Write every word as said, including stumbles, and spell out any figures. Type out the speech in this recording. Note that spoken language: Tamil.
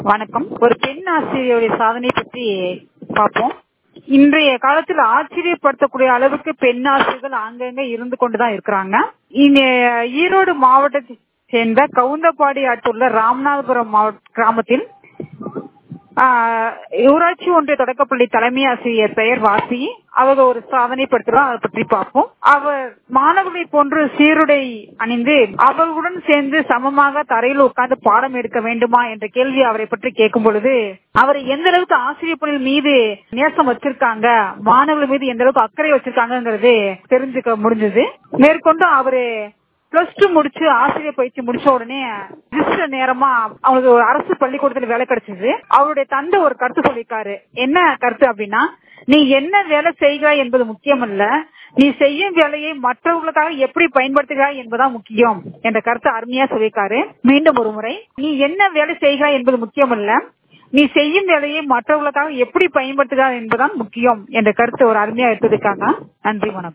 வணக்கம். ஒரு பெண் ஆசிரியருடைய சாதனை பற்றி பார்ப்போம். இன்றைய காலத்தில் ஆச்சரியப்படுத்தக்கூடிய அளவுக்கு பெண் ஆசிரியர்கள் அங்கங்க இருந்து கொண்டுதான் இருக்கிறாங்க. இங்க ஈரோடு மாவட்டத்தை சேர்ந்த கவுந்தப்பாடி அடுத்துள்ள ராமநாதபுரம் மாவட்ட கிராமத்தில் ஊராட்சி ஒன்றிய தொடக்கப்பள்ளி தலைமை ஆசிரியர் பெயர் வாசி. அவங்க ஒரு சாதனை படுத்துறோம், அதை பற்றி பார்ப்போம். அவர் மாணவர்களை போன்று சீருடை அணிந்து அவர்களுடன் சேர்ந்து சமமாக தரையில் உட்கார்ந்து பாடம் எடுக்க வேண்டுமா என்ற கேள்வி அவரை பற்றி கேட்கும் பொழுது அவர் எந்த அளவுக்கு ஆசிரியர் பணியின் மீது நேசம் வச்சிருக்காங்க, மாணவர்கள் மீது எந்த அளவுக்கு அக்கறை வச்சிருக்காங்கிறது தெரிஞ்சுக்க முடிஞ்சது. மேற்கொண்டு அவரு பிளஸ் டூ முடிச்சு ஆசிரியர் பயிற்சி முடிச்ச உடனே நேரமா அவங்களுக்கு ஒரு அரசு பள்ளிக்கூடத்துல வேலை கிடைச்சது. அவருடைய தந்தை ஒரு கருத்து சொல்லிருக்காரு. என்ன கருத்து அப்படின்னா, நீ என்ன வேலை செய்கிறாய் என்பது முக்கியம் அல்ல, நீ செய்யும் வேலையை மற்றவர்களுக்காக எப்படி பயன்படுத்துகிறாய் என்பதுதான் முக்கியம் என்ற கருத்தை அருமையா சொல்லியிருக்காரு. மீண்டும் ஒரு முறை, நீ என்ன வேலை செய்கிறாய் என்பது முக்கியம் அல்ல, நீ செய்யும் வேலையை மற்றவர்களுக்காக எப்படி பயன்படுத்துகிறாய் என்பதுதான் முக்கியம் என்ற கருத்தை ஒரு அருமையா எடுத்திருக்காங்க. நன்றி, வணக்கம்.